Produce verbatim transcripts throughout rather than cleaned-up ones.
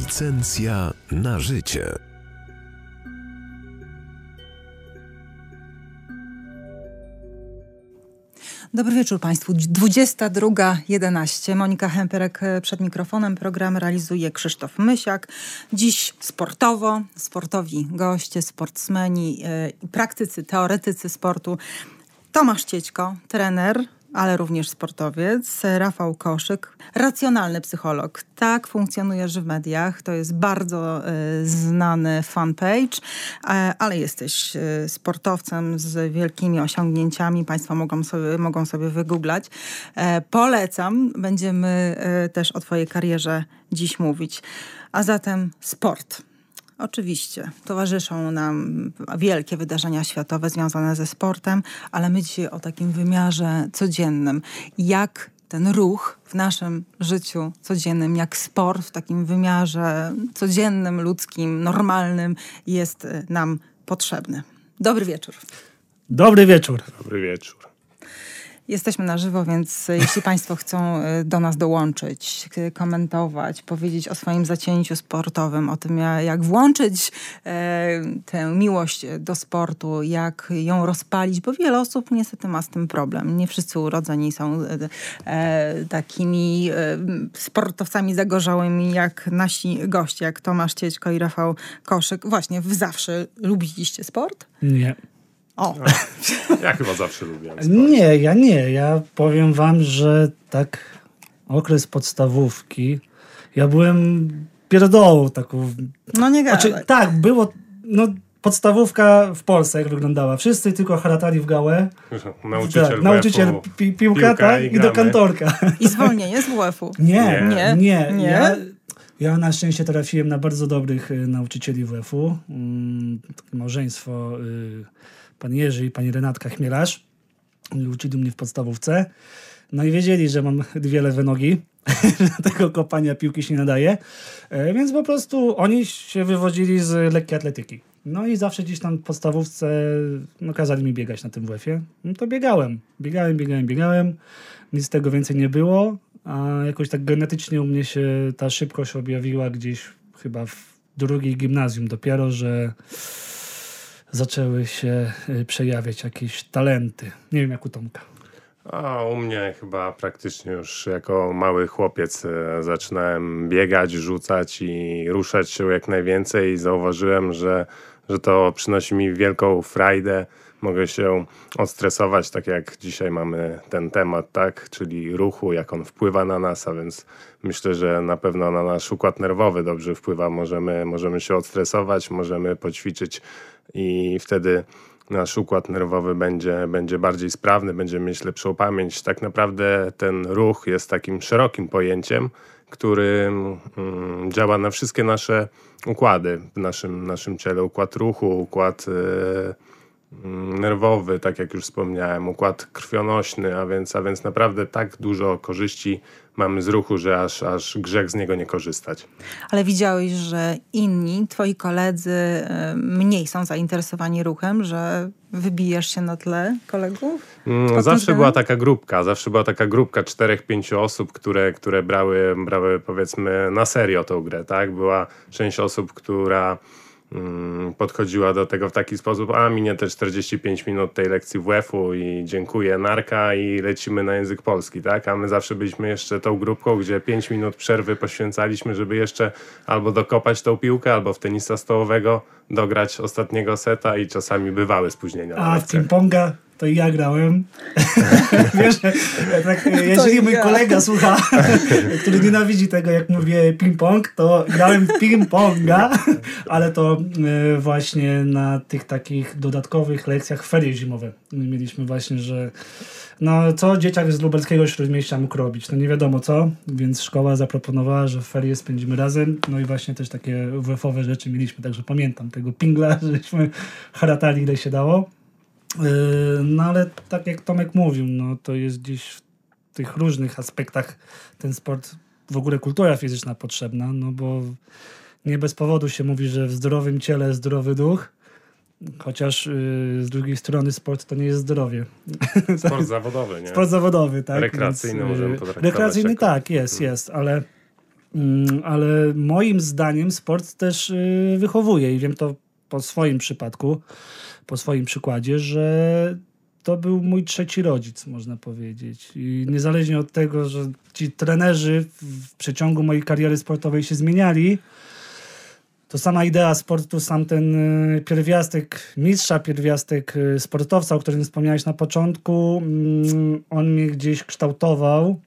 Licencja na życie. Dobry wieczór Państwu. dwudziesta druga jedenaście. Monika Hemperek przed mikrofonem. Program realizuje Krzysztof Mysiak. Dziś sportowo, sportowi goście, sportsmeni i praktycy, teoretycy sportu. Tomasz Ciećko, trener, ale również sportowiec. Rafał Koszyk, racjonalny psycholog. Tak funkcjonujesz w mediach. To jest bardzo y, znany fanpage, y, ale jesteś y, sportowcem z wielkimi osiągnięciami. Państwo mogą sobie, mogą sobie wygooglać. Y, polecam. Będziemy y, też o twojej karierze dziś mówić. A zatem sport. Oczywiście, towarzyszą nam wielkie wydarzenia światowe związane ze sportem, ale my dzisiaj o takim wymiarze codziennym. Jak ten ruch w naszym życiu codziennym, jak sport w takim wymiarze codziennym, ludzkim, normalnym jest nam potrzebny. Dobry wieczór. Dobry wieczór. Dobry wieczór. Jesteśmy na żywo, więc jeśli Państwo chcą do nas dołączyć, komentować, powiedzieć o swoim zacięciu sportowym, o tym jak włączyć e, tę miłość do sportu, jak ją rozpalić, bo wiele osób niestety ma z tym problem. Nie wszyscy urodzeni są e, takimi e, sportowcami zagorzałymi jak nasi goście, jak Tomasz Ciećko i Rafał Koszyk. Właśnie, wy zawsze lubiliście sport? Nie. O. No, ja chyba zawsze lubiłem sport. Nie, ja nie. Ja powiem wam, że tak okres podstawówki, ja byłem pierdołą taką. No nie gadaj. Znaczy, tak, było, no podstawówka w Polsce jak wyglądała. Wszyscy tylko haratali w gałę. Nauczyciel, tak, nauczyciel pi- piłka, piłka tak, i, i do kantorka. I zwolnienie z W F-u. Nie, nie, nie. nie. Ja, ja na szczęście trafiłem na bardzo dobrych y, nauczycieli W F-u. Mm, takie małżeństwo y, pan Jerzy i pani Renatka Chmielarz. Uczyli mnie w podstawówce. No i wiedzieli, że mam dwie lewe nogi. Że tego kopania piłki się nie nadaje. E, więc po prostu oni się wywodzili z lekkiej atletyki. No i zawsze gdzieś tam w podstawówce no, kazali mi biegać na tym W F-ie. No to biegałem. Biegałem, biegałem, biegałem. Nic z tego więcej nie było. A jakoś tak genetycznie u mnie się ta szybkość objawiła gdzieś chyba w drugiej gimnazjum dopiero, że zaczęły się przejawiać jakieś talenty. Nie wiem jak u Tomka. A u mnie chyba praktycznie już jako mały chłopiec e, zaczynałem biegać, rzucać i ruszać się jak najwięcej i zauważyłem, że, że to przynosi mi wielką frajdę. Mogę się odstresować, tak jak dzisiaj mamy ten temat, tak? Czyli ruchu, jak on wpływa na nas, a więc myślę, że na pewno na nasz układ nerwowy dobrze wpływa. Możemy, możemy się odstresować, możemy poćwiczyć i wtedy nasz układ nerwowy będzie, będzie bardziej sprawny, będziemy mieć lepszą pamięć. Tak naprawdę ten ruch jest takim szerokim pojęciem, który mm, działa na wszystkie nasze układy w naszym, naszym ciele. Układ ruchu, układ yy, nerwowy, tak jak już wspomniałem, układ krwionośny, a więc, a więc naprawdę tak dużo korzyści mamy z ruchu, że aż, aż grzech z niego nie korzystać. Ale widziałeś, że inni, twoi koledzy mniej są zainteresowani ruchem, że wybijasz się na tle kolegów? Mm, zawsze była taka grupka, zawsze była taka grupka czterech, pięciu osób, które, które brały, brały powiedzmy na serio tą grę, tak? Była część osób, która podchodziła do tego w taki sposób, a minie te czterdzieści pięć minut tej lekcji W F-u i dziękuję, narka i lecimy na język polski, tak? A my zawsze byliśmy jeszcze tą grupką, gdzie pięć minut przerwy poświęcaliśmy, żeby jeszcze albo dokopać tą piłkę, albo w tenisa stołowego dograć ostatniego seta i czasami bywały spóźnienia. A w ping-ponga to i ja grałem. Wiesz, tak, jeżeli mój ja. kolega słucha, który nienawidzi tego, jak mówię ping-pong, to grałem w ping-ponga, ale to e, właśnie na tych takich dodatkowych lekcjach ferie zimowe. Mieliśmy właśnie, że no co dzieciak z lubelskiego śródmieścia mógł robić? No nie wiadomo co, więc szkoła zaproponowała, że w ferie spędzimy razem. No i właśnie też takie W F-owe rzeczy mieliśmy, także pamiętam tego pingla, żeśmy haratali ile się dało. No ale tak jak Tomek mówił, no to jest gdzieś w tych różnych aspektach ten sport, w ogóle kultura fizyczna potrzebna, no bo nie bez powodu się mówi, że w zdrowym ciele zdrowy duch, chociaż yy, z drugiej strony sport to nie jest zdrowie. Sport zawodowy, nie? Sport zawodowy, tak. Rekreacyjny Więc, możemy yy, potraktować. Rekreacyjny jako... tak, jest, hmm. jest, ale ale moim zdaniem sport też wychowuje i wiem to po swoim przypadku, po swoim przykładzie, że to był mój trzeci rodzic, można powiedzieć. I niezależnie od tego, że ci trenerzy w przeciągu mojej kariery sportowej się zmieniali, to sama idea sportu, sam ten pierwiastek mistrza, pierwiastek sportowca, o którym wspomniałeś na początku, on mnie gdzieś kształtował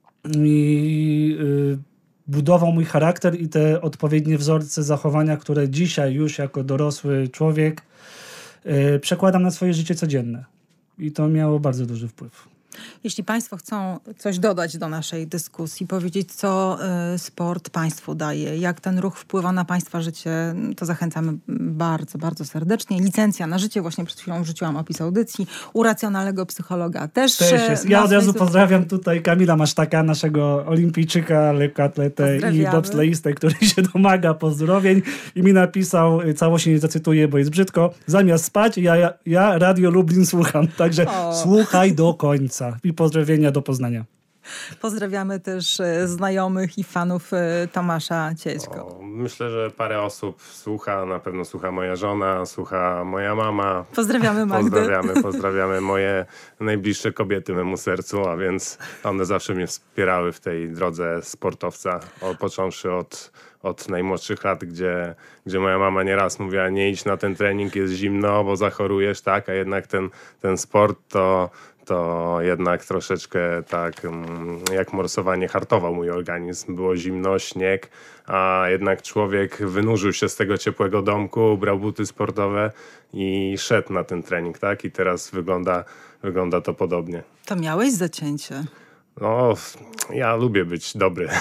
i budował mój charakter i te odpowiednie wzorce zachowania, które dzisiaj już jako dorosły człowiek przekładam na swoje życie codzienne. I to miało bardzo duży wpływ. Jeśli Państwo chcą coś dodać do naszej dyskusji, powiedzieć, co y, sport Państwu daje, jak ten ruch wpływa na Państwa życie, to zachęcamy bardzo, bardzo serdecznie. Licencja na życie, właśnie przed chwilą rzuciłam opis audycji, u racjonalnego psychologa też. Też jest. Ja od razu pozdrawiam tutaj Kamila Masztaka, naszego olimpijczyka, lekkoatletę i bobsleistę, który się domaga pozdrowień i mi napisał, całości nie zacytuję, bo jest brzydko, zamiast spać, ja, ja, ja Radio Lublin słucham. Także o. Słuchaj do końca. I pozdrowienia do Poznania. Pozdrawiamy też e, znajomych i fanów e, Tomasza Cieśko. O, myślę, że parę osób słucha, na pewno słucha moja żona, słucha moja mama. Pozdrawiamy Magdę. Pozdrawiamy, pozdrawiamy moje najbliższe kobiety memu sercu, a więc one zawsze mnie wspierały w tej drodze sportowca, o, począwszy od, od najmłodszych lat, gdzie, gdzie moja mama nieraz mówiła, nie idź na ten trening, jest zimno, bo zachorujesz, tak, a jednak ten, ten sport to to jednak troszeczkę tak jak morsowanie hartował mój organizm. Było zimno, śnieg, a jednak człowiek wynurzył się z tego ciepłego domku, brał buty sportowe i szedł na ten trening, tak? I teraz wygląda, wygląda to podobnie. To miałeś zacięcie. No, ja lubię być dobry.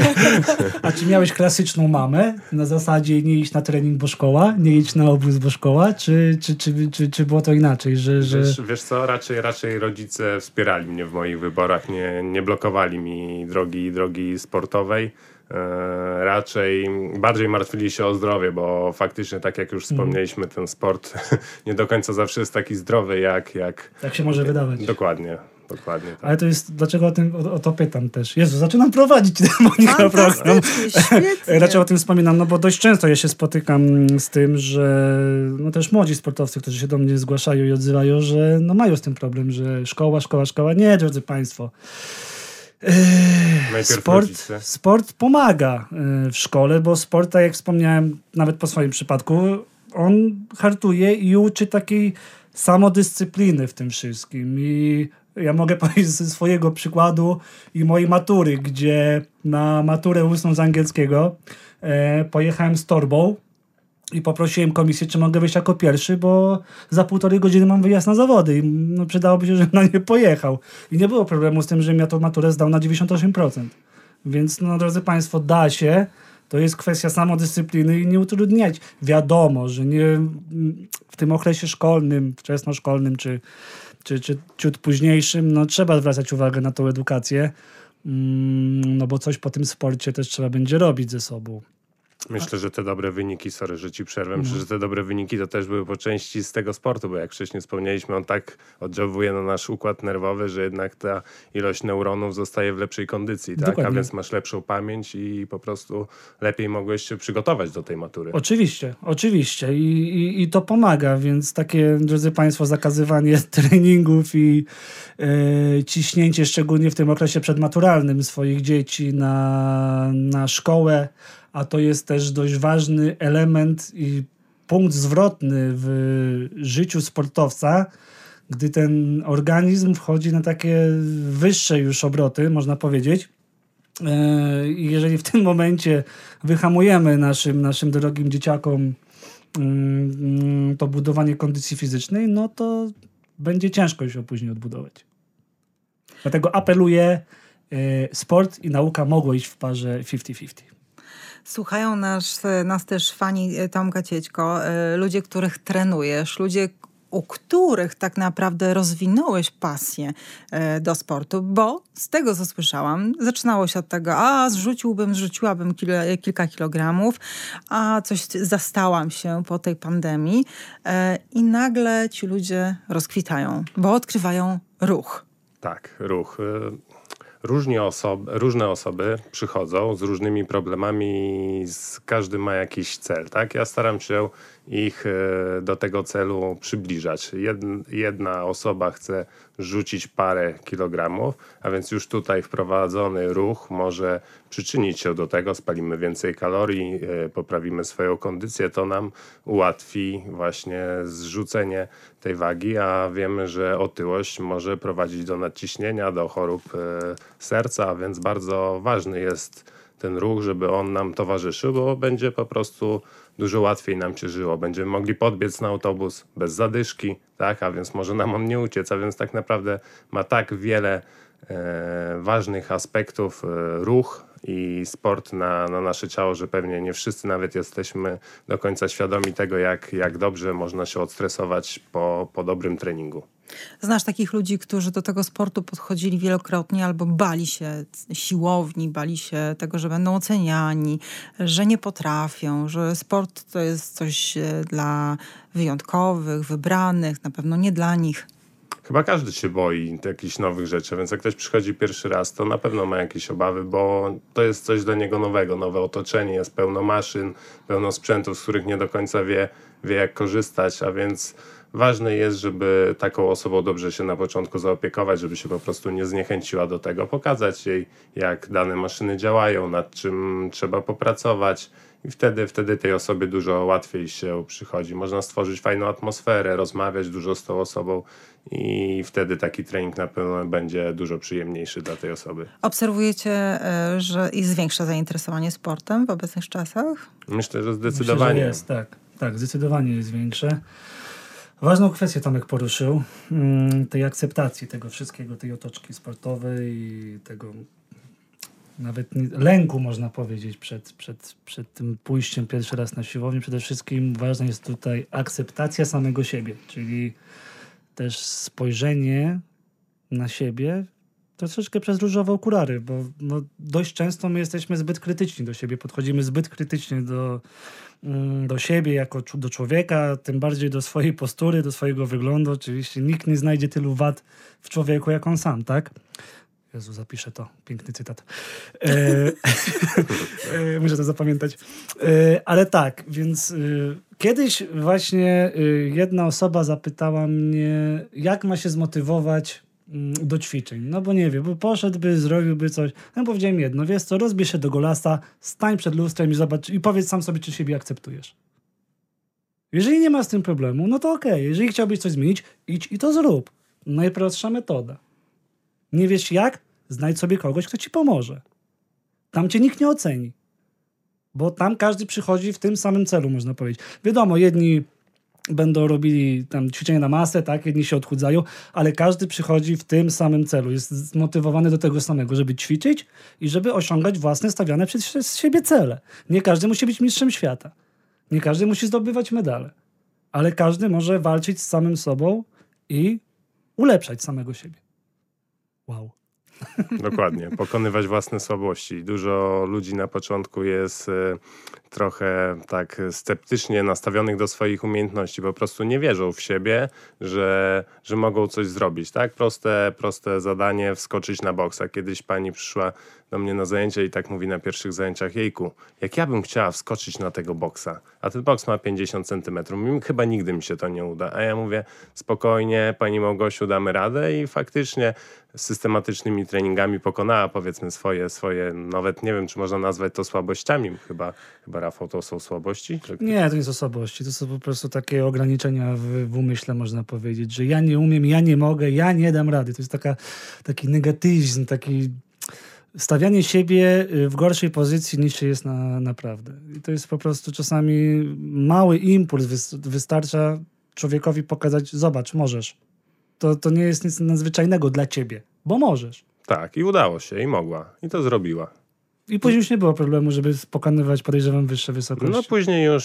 A czy miałeś klasyczną mamę? Na zasadzie nie iść na trening, bo szkoła? Nie iść na obóz, bo szkoła? Czy, czy, czy, czy, czy było to inaczej? Że, że... Wiesz, wiesz co, raczej, raczej rodzice wspierali mnie w moich wyborach. Nie, nie blokowali mi drogi, drogi sportowej. E, raczej bardziej martwili się o zdrowie, bo faktycznie, tak jak już wspomnieliśmy, ten sport nie do końca zawsze jest taki zdrowy, jak... Jak, jak się może wydawać. Dokładnie. Dokładnie tak. Ale to jest, dlaczego o tym o, o to pytam też? Jezu, zaczynam prowadzić Monika program. Świetnie. Raczej o tym wspominam, no bo dość często ja się spotykam z tym, że no też młodzi sportowcy, którzy się do mnie zgłaszają i odzywają, że no mają z tym problem, że szkoła, szkoła, szkoła. Nie, drodzy Państwo. Eee, sport, sport pomaga w szkole, bo sport, tak jak wspomniałem, nawet po swoim przypadku, on hartuje i uczy takiej samodyscypliny w tym wszystkim. I ja mogę powiedzieć ze swojego przykładu i mojej matury, gdzie na maturę ustną z angielskiego e, pojechałem z torbą i poprosiłem komisję, czy mogę wyjść jako pierwszy, bo za półtorej godziny mam wyjazd na zawody i no, przydałoby się, żebym na nie pojechał. I nie było problemu z tym, żebym ja tą maturę zdał na dziewięćdziesiąt osiem procent. Więc, no drodzy Państwo, da się. To jest kwestia samodyscypliny i nie utrudniać. Wiadomo, że nie w tym okresie szkolnym, wczesnoszkolnym czy, czy, czy ciut późniejszym, no trzeba zwracać uwagę na tą edukację, no bo coś po tym sporcie też trzeba będzie robić ze sobą. Myślę, że te dobre wyniki, sorry, że ci przerwę, myślę, że te dobre wyniki to też były po części z tego sportu, bo jak wcześniej wspomnieliśmy, on tak oddziałuje na nasz układ nerwowy, że jednak ta ilość neuronów zostaje w lepszej kondycji, tak? A więc masz lepszą pamięć i po prostu lepiej mogłeś się przygotować do tej matury. Oczywiście, oczywiście i, i, i to pomaga, więc takie, drodzy Państwo, zakazywanie treningów i e, ciśnięcie, szczególnie w tym okresie przedmaturalnym swoich dzieci na, na szkołę, a to jest też dość ważny element i punkt zwrotny w życiu sportowca, gdy ten organizm wchodzi na takie wyższe już obroty, można powiedzieć. I jeżeli w tym momencie wyhamujemy naszym, naszym drogim dzieciakom to budowanie kondycji fizycznej, no to będzie ciężko się później odbudować. Dlatego apeluję, sport i nauka mogło iść w parze pięćdziesiąt pięćdziesiąt. Słuchają nas, nas też fani Tomka Ciećko, ludzie, których trenujesz, ludzie, u których tak naprawdę rozwinąłeś pasję do sportu, bo z tego, co słyszałam, zaczynało się od tego, a zrzuciłbym, zrzuciłabym kil, kilka kilogramów, a coś zastałam się po tej pandemii i nagle ci ludzie rozkwitają, bo odkrywają ruch. Tak, ruch. różni osob, różne osoby przychodzą z różnymi problemami, z, każdy ma jakiś cel, tak? Ja staram się ich do tego celu przybliżać. Jedna osoba chce rzucić parę kilogramów, a więc już tutaj wprowadzony ruch może przyczynić się do tego, spalimy więcej kalorii, poprawimy swoją kondycję, to nam ułatwi właśnie zrzucenie tej wagi, a wiemy, że otyłość może prowadzić do nadciśnienia, do chorób serca, a więc bardzo ważny jest ten ruch, żeby on nam towarzyszył, bo będzie po prostu dużo łatwiej nam się żyło. Będziemy mogli podbiec na autobus bez zadyszki, tak, a więc może nam on nie uciec, a więc tak naprawdę ma tak wiele e, ważnych aspektów e, ruch i sport na, na nasze ciało, że pewnie nie wszyscy nawet jesteśmy do końca świadomi tego, jak, jak dobrze można się odstresować po, po dobrym treningu. Znasz takich ludzi, którzy do tego sportu podchodzili wielokrotnie albo bali się siłowni, bali się tego, że będą oceniani, że nie potrafią, że sport to jest coś dla wyjątkowych, wybranych, na pewno nie dla nich. Chyba każdy się boi jakichś nowych rzeczy, więc jak ktoś przychodzi pierwszy raz, to na pewno ma jakieś obawy, bo to jest coś dla niego nowego, nowe otoczenie, jest pełno maszyn, pełno sprzętów, z których nie do końca wie, wie jak korzystać, a więc ważne jest, żeby taką osobą dobrze się na początku zaopiekować, żeby się po prostu nie zniechęciła do tego, pokazać jej, jak dane maszyny działają, nad czym trzeba popracować i wtedy, wtedy tej osobie dużo łatwiej się przychodzi. Można stworzyć fajną atmosferę, rozmawiać dużo z tą osobą i wtedy taki trening na pewno będzie dużo przyjemniejszy dla tej osoby. Obserwujecie, że jest większe zainteresowanie sportem w obecnych czasach? Myślę, że zdecydowanie. Myślę, że jest, tak. Tak, zdecydowanie jest większe. Ważną kwestię Tomek poruszył, tej akceptacji tego wszystkiego, tej otoczki sportowej i tego nawet lęku, można powiedzieć, przed, przed, przed tym pójściem pierwszy raz na siłownię. Przede wszystkim ważna jest tutaj akceptacja samego siebie, czyli też spojrzenie na siebie troszeczkę przez różowe okulary, bo no, dość często my jesteśmy zbyt krytyczni do siebie, podchodzimy zbyt krytycznie do, do siebie jako do człowieka, tym bardziej do swojej postury, do swojego wyglądu. Oczywiście nikt nie znajdzie tylu wad w człowieku, jak on sam, tak? Jezu, zapiszę to. Piękny cytat. E, e, muszę to zapamiętać. E, ale tak, więc e, kiedyś właśnie e, jedna osoba zapytała mnie, jak ma się zmotywować m, do ćwiczeń. No bo nie wiem, bo poszedłby, zrobiłby coś. No powiedziałem jedno, wiesz co, rozbierz się do golasa, stań przed lustrem i zobacz i powiedz sam sobie, czy siebie akceptujesz. Jeżeli nie ma z tym problemu, no to okej. Okay. Jeżeli chciałbyś coś zmienić, idź i to zrób. Najprostsza metoda. Nie wiesz jak? Znajdź sobie kogoś, kto ci pomoże. Tam cię nikt nie oceni. Bo tam każdy przychodzi w tym samym celu, można powiedzieć. Wiadomo, jedni będą robili tam ćwiczenia na masę, tak? Jedni się odchudzają, ale każdy przychodzi w tym samym celu. Jest zmotywowany do tego samego, żeby ćwiczyć i żeby osiągać własne stawiane przez siebie cele. Nie każdy musi być mistrzem świata. Nie każdy musi zdobywać medale. Ale każdy może walczyć z samym sobą i ulepszać samego siebie. Wow. Dokładnie. Pokonywać własne słabości. Dużo ludzi na początku jest y, trochę tak sceptycznie nastawionych do swoich umiejętności. Po prostu nie wierzą w siebie, że, że mogą coś zrobić. Tak? Proste, proste zadanie, wskoczyć na boksa. Kiedyś pani przyszła do mnie na zajęcia i tak mówi na pierwszych zajęciach: jejku, jak ja bym chciała wskoczyć na tego boksa, a ten boks ma pięćdziesiąt centymetrów, chyba nigdy mi się to nie uda. A ja mówię: spokojnie, pani Małgosiu, damy radę i faktycznie systematycznymi treningami pokonała, powiedzmy, swoje, swoje, nawet nie wiem, czy można nazwać to słabościami. Chyba, chyba Rafał, to są słabości? Nie, to nie są słabości, to są po prostu takie ograniczenia w, w umyśle, można powiedzieć, że ja nie umiem, ja nie mogę, ja nie dam rady. To jest taka, taki negatywizm, taki stawianie siebie w gorszej pozycji niż się jest na, naprawdę. I to jest po prostu czasami mały impuls wystarcza człowiekowi pokazać: zobacz, możesz. To, to nie jest nic nadzwyczajnego dla ciebie, bo możesz. Tak, i udało się, i mogła. I to zrobiła. I później już nie było problemu, żeby pokonywać, podejrzewam, wyższe wysokości. No później już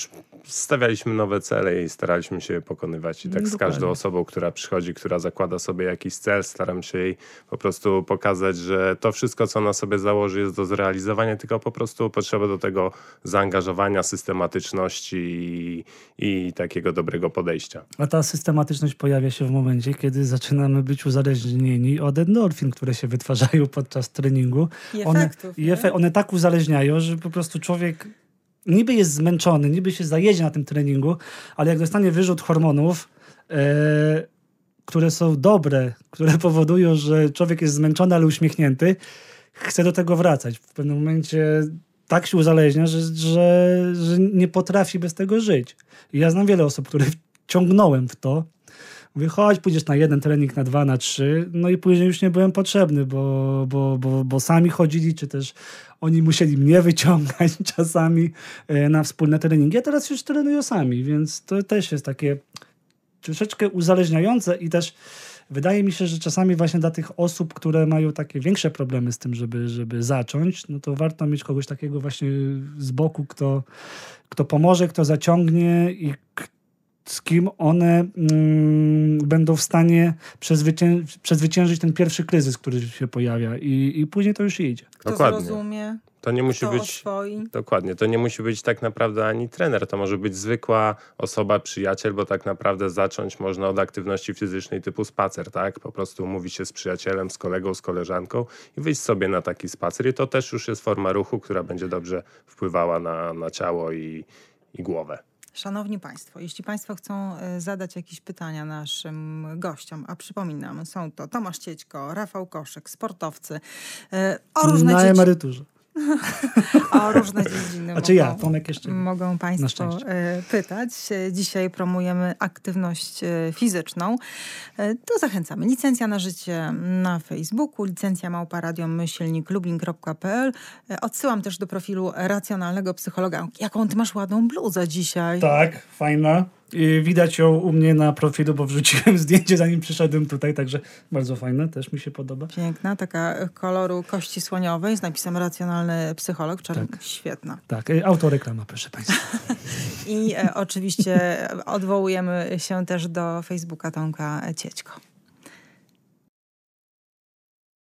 stawialiśmy nowe cele i staraliśmy się je pokonywać. I tak No, z każdą dokładnie. osobą, która przychodzi, która zakłada sobie jakiś cel, staram się jej po prostu pokazać, że to wszystko, co ona sobie założy, jest do zrealizowania, tylko po prostu potrzeba do tego zaangażowania, systematyczności i, i takiego dobrego podejścia. A ta systematyczność pojawia się w momencie, kiedy zaczynamy być uzależnieni od endorfin, które się wytwarzają podczas treningu. I One, efektów, i nie? efe, one tak uzależniają, że po prostu człowiek niby jest zmęczony, niby się zajedzie na tym treningu, ale jak dostanie wyrzut hormonów, e, które są dobre, które powodują, że człowiek jest zmęczony, ale uśmiechnięty, chce do tego wracać. W pewnym momencie tak się uzależnia, że, że, że nie potrafi bez tego żyć. I ja znam wiele osób, które ciągnąłem w to. Mówię, chodź, pójdziesz na jeden trening, na dwa, na trzy. No i później już nie byłem potrzebny, bo, bo, bo, bo sami chodzili, czy też oni musieli mnie wyciągać czasami e, na wspólne treningi. A teraz już trenują sami, więc to też jest takie troszeczkę uzależniające i też wydaje mi się, że czasami właśnie dla tych osób, które mają takie większe problemy z tym, żeby, żeby zacząć, no to warto mieć kogoś takiego właśnie z boku, kto, kto pomoże, kto zaciągnie i k- z kim one mm, będą w stanie przezwycię- przezwyciężyć ten pierwszy kryzys, który się pojawia i, i później to już idzie. Kto Dokładnie. zrozumie, To nie musi kto być... oswoi. Dokładnie, to nie musi być tak naprawdę ani trener, to może być zwykła osoba, przyjaciel, bo tak naprawdę zacząć można od aktywności fizycznej typu spacer, tak? Po prostu umówić się z przyjacielem, z kolegą, z koleżanką i wyjść sobie na taki spacer i to też już jest forma ruchu, która będzie dobrze wpływała na, na ciało i, i głowę. Szanowni Państwo, jeśli Państwo chcą e, zadać jakieś pytania naszym gościom, a przypominam, są to Tomasz Ciećko, Rafał Koszek, sportowcy, e, o różne Na dziedzi- emeryturze. o różne dziedziny A czy ja, mogą, Tomek jeszcze? mogą Na Państwo szczęście. e, pytać. E, Dzisiaj promujemy aktywność e, fizyczną. E, To zachęcamy. Licencja na życie na Facebooku, licencja małpa radio myślnik lublin kropka p l. E, Odsyłam też do profilu racjonalnego psychologa. Jaką ty masz ładną bluzę dzisiaj. Tak, fajna. I widać ją u mnie na profilu, bo wrzuciłem zdjęcie, zanim przyszedłem tutaj, także bardzo fajna, też mi się podoba. Piękna, taka koloru kości słoniowej z napisem racjonalny psycholog. Czarny. Tak. Świetna. Tak, y, autoreklama, proszę Państwa. I e, oczywiście odwołujemy się też do Facebooka Tomka Ciećko.